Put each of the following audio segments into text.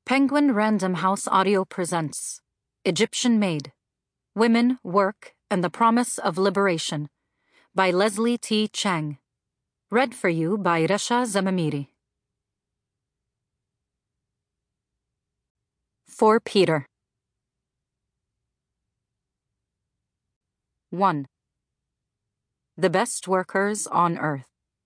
Penguin Random House Audio presents Egyptian Maid, Women, Work, and the Promise of Liberation by Leslie T. Chang. Read for you by Resha Zamamiri. For Peter. 1. The Best Workers on Earth.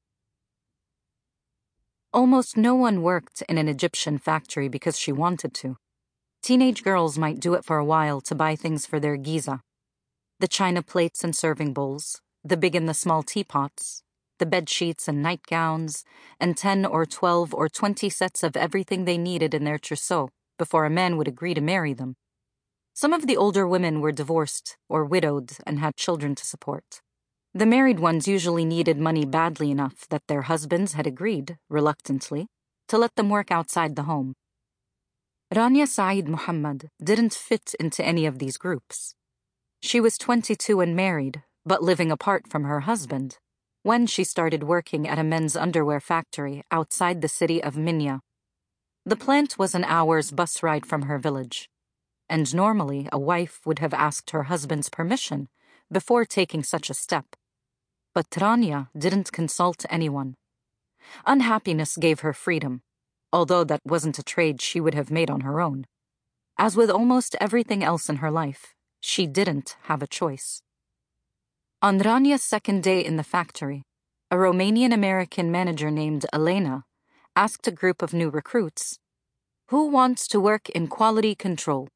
Almost no one worked in an Egyptian factory because she wanted to. Teenage girls might do it for a while to buy things for their giza. The china plates and serving bowls, the big and the small teapots, the bed sheets and nightgowns, and 10 or 12 or 20 sets of everything they needed in their trousseau before a man would agree to marry them. Some of the older women were divorced or widowed and had children to support. The married ones usually needed money badly enough that their husbands had agreed, reluctantly, to let them work outside the home. Rania Saeed Muhammad didn't fit into any of these groups. She was 22 and married, but living apart from her husband, when she started working at a men's underwear factory outside the city of Minya. The plant was an hour's bus ride from her village, and normally a wife would have asked her husband's permission before taking such a step. But Rania didn't consult anyone. Unhappiness gave her freedom, although that wasn't a trade she would have made on her own. As with almost everything else in her life, she didn't have a choice. On Rania's second day in the factory, a Romanian-American manager named Elena asked a group of new recruits, "Who wants to work in quality control?"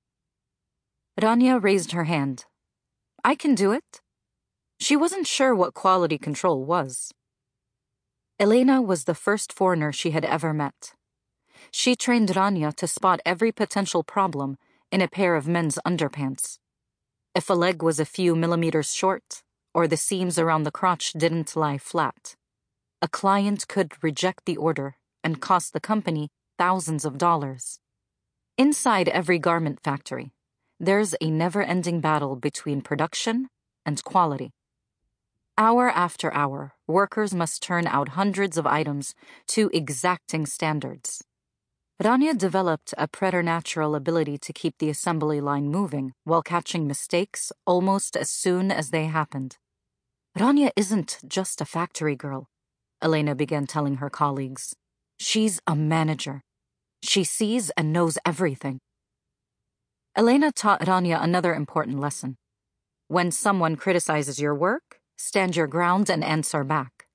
Rania raised her hand. "I can do it." She wasn't sure what quality control was. Elena was the first foreigner she had ever met. She trained Rania to spot every potential problem in a pair of men's underpants. If a leg was a few millimeters short, or the seams around the crotch didn't lie flat, a client could reject the order and cost the company thousands of dollars. Inside every garment factory, there's a never-ending battle between production and quality. Hour after hour, workers must turn out hundreds of items to exacting standards. Rania developed a preternatural ability to keep the assembly line moving while catching mistakes almost as soon as they happened. Rania isn't just a factory girl, Elena began telling her colleagues. She's a manager. She sees and knows everything. Elena taught Rania another important lesson. When someone criticizes your work, stand your ground and answer back.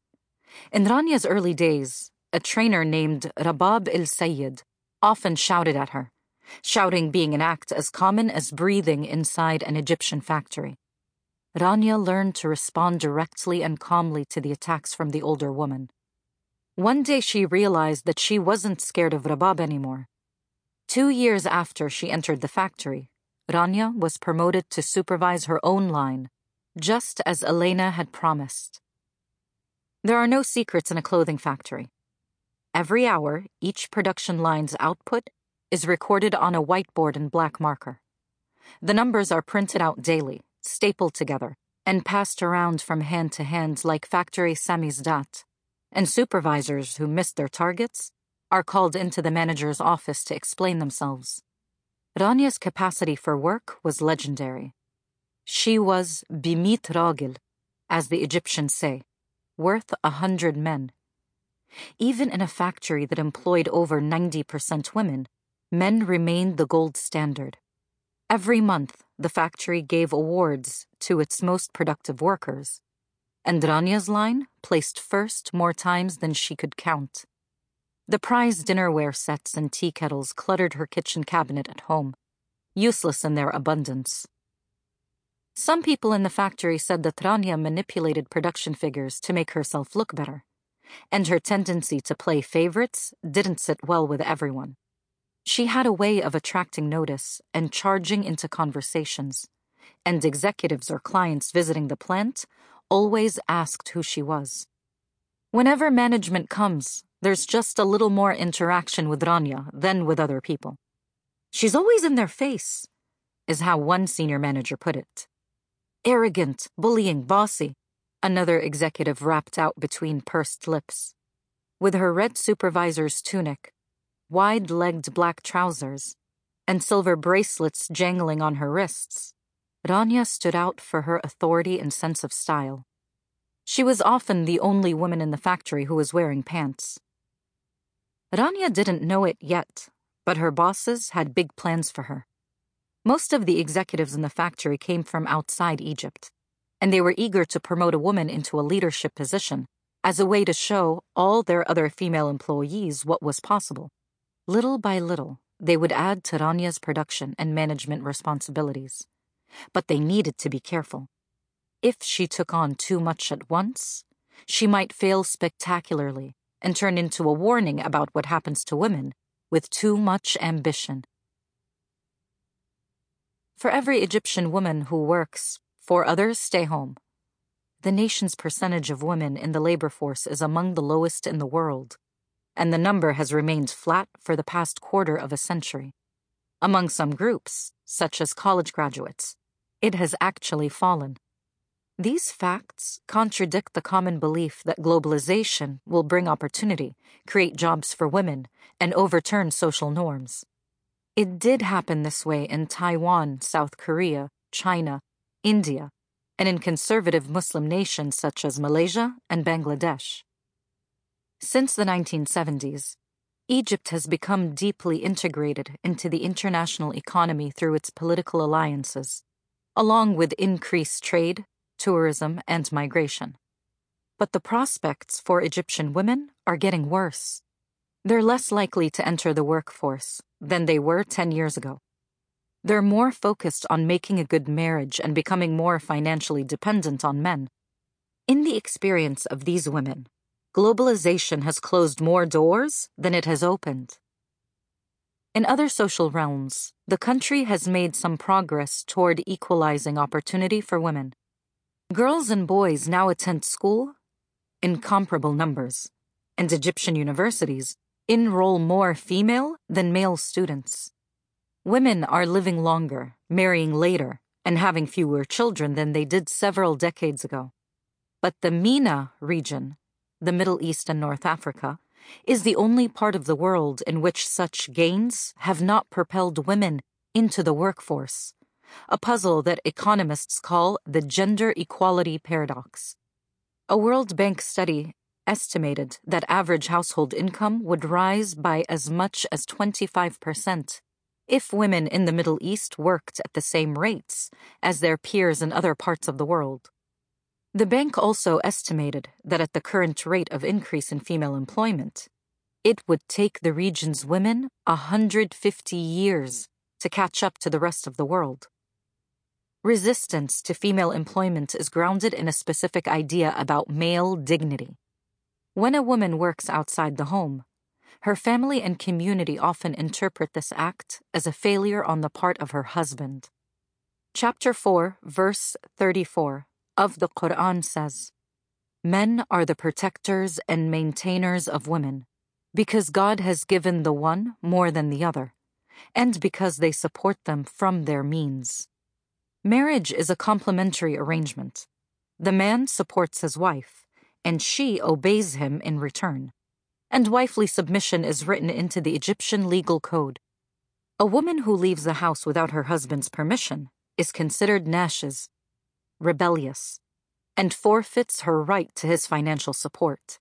In Rania's early days, a trainer named Rabab el-Sayed often shouted at her, shouting being an act as common as breathing inside an Egyptian factory. Rania learned to respond directly and calmly to the attacks from the older woman. One day she realized that she wasn't scared of Rabab anymore. 2 years after she entered the factory, Rania was promoted to supervise her own line, just as Elena had promised. There are no secrets in a clothing factory. Every hour, each production line's output is recorded on a whiteboard in black marker. The numbers are printed out daily, stapled together, and passed around from hand to hand like factory samizdat, and supervisors who missed their targets are called into the manager's office to explain themselves. Rania's capacity for work was legendary. She was bimit ragil, as the Egyptians say, worth 100 men. Even in a factory that employed over 90% women, men remained the gold standard. Every month, the factory gave awards to its most productive workers, and Rania's line placed first more times than she could count. The prized dinnerware sets and tea kettles cluttered her kitchen cabinet at home, useless in their abundance. Some people in the factory said that Rania manipulated production figures to make herself look better, and her tendency to play favorites didn't sit well with everyone. She had a way of attracting notice and charging into conversations, and executives or clients visiting the plant always asked who she was. Whenever management comes, there's just a little more interaction with Rania than with other people. "She's always in their face," is how one senior manager put it. "Arrogant, bullying, bossy," another executive rapped out between pursed lips. With her red supervisor's tunic, wide-legged black trousers, and silver bracelets jangling on her wrists, Rania stood out for her authority and sense of style. She was often the only woman in the factory who was wearing pants. Rania didn't know it yet, but her bosses had big plans for her. Most of the executives in the factory came from outside Egypt, and they were eager to promote a woman into a leadership position as a way to show all their other female employees what was possible. Little by little, they would add to Rania's production and management responsibilities. But they needed to be careful. If she took on too much at once, she might fail spectacularly and turn into a warning about what happens to women with too much ambition. For every Egyptian woman who works, 4 others stay home. The nation's percentage of women in the labor force is among the lowest in the world, and the number has remained flat for the past quarter of a century. Among some groups, such as college graduates, it has actually fallen. These facts contradict the common belief that globalization will bring opportunity, create jobs for women, and overturn social norms. It did happen this way in Taiwan, South Korea, China, India, and in conservative Muslim nations such as Malaysia and Bangladesh. Since the 1970s, Egypt has become deeply integrated into the international economy through its political alliances, along with increased trade, tourism, and migration. But the prospects for Egyptian women are getting worse. They're less likely to enter the workforce than they were 10 years ago. They're more focused on making a good marriage and becoming more financially dependent on men. In the experience of these women, globalization has closed more doors than it has opened. In other social realms, the country has made some progress toward equalizing opportunity for women. Girls and boys now attend school in comparable numbers, and Egyptian universities enroll more female than male students. Women are living longer, marrying later, and having fewer children than they did several decades ago. But the MENA region, the Middle East and North Africa, is the only part of the world in which such gains have not propelled women into the workforce, a puzzle that economists call the gender equality paradox. A World Bank study estimated that average household income would rise by as much as 25% if women in the Middle East worked at the same rates as their peers in other parts of the world. The bank also estimated that at the current rate of increase in female employment, it would take the region's women 150 years to catch up to the rest of the world. Resistance to female employment is grounded in a specific idea about male dignity. When a woman works outside the home, her family and community often interpret this act as a failure on the part of her husband. Chapter 4, verse 34 of the Quran says, "Men are the protectors and maintainers of women, because God has given the one more than the other, and because they support them from their means." Marriage is a complementary arrangement. The man supports his wife, and she obeys him in return. And wifely submission is written into the Egyptian legal code. A woman who leaves the house without her husband's permission is considered nashiz, rebellious, and forfeits her right to his financial support.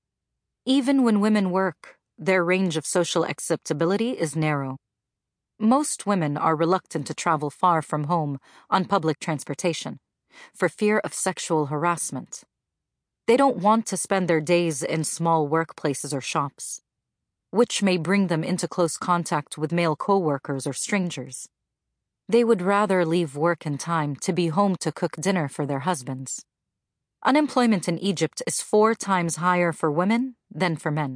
Even when women work, their range of social acceptability is narrow. Most women are reluctant to travel far from home on public transportation for fear of sexual harassment. They don't want to spend their days in small workplaces or shops, which may bring them into close contact with male co-workers or strangers. They would rather leave work in time to be home to cook dinner for their husbands. Unemployment in Egypt is 4 times higher for women than for men,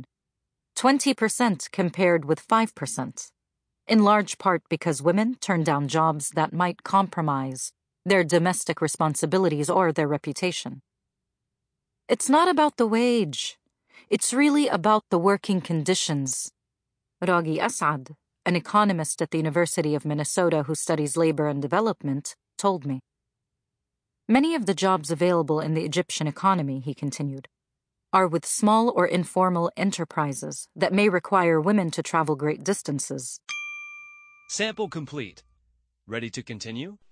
20% compared with 5%, in large part because women turn down jobs that might compromise their domestic responsibilities or their reputation. It's not about the wage. It's really about the working conditions. Raghi Asad, an economist at the University of Minnesota who studies labor and development, told me. Many of the jobs available in the Egyptian economy, he continued, are with small or informal enterprises that may require women to travel great distances. Sample complete. Ready to continue?